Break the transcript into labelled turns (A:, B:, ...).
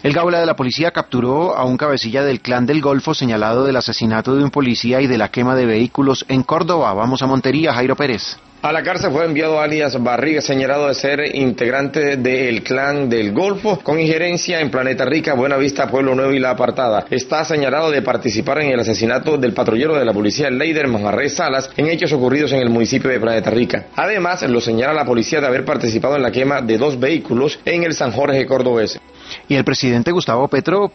A: El Gaula de la policía capturó a un cabecilla del Clan del Golfo señalado del asesinato de un policía y de la quema de vehículos en Córdoba. Vamos a Montería, Jairo Pérez.
B: A la cárcel fue enviado alias Barriga, señalado de ser integrante del Clan del Golfo, con injerencia en Planeta Rica, Buenavista, Pueblo Nuevo y La Apartada. Está señalado de participar en el asesinato del patrullero de la policía Leider Mojarré Salas, en hechos ocurridos en el municipio de Planeta Rica. Además, lo señala la policía de haber participado en la quema de 2 vehículos en el San Jorge cordobés.
A: Y el presidente Gustavo Petro